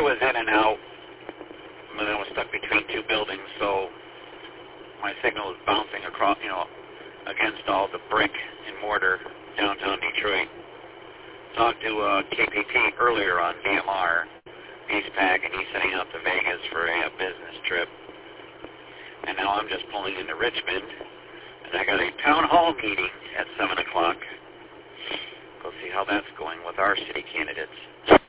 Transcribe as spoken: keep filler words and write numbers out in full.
was in and out. And I was stuck between two buildings, so my signal was bouncing across, you know, against all the brick and mortar downtown Detroit. Talked to uh, K P P earlier on D M R, East Pack, and he's setting out to Vegas for a, a business trip. And now I'm just pulling into Richmond, and I got a town hall meeting at seven o'clock. We'll see how that's going with our city candidates.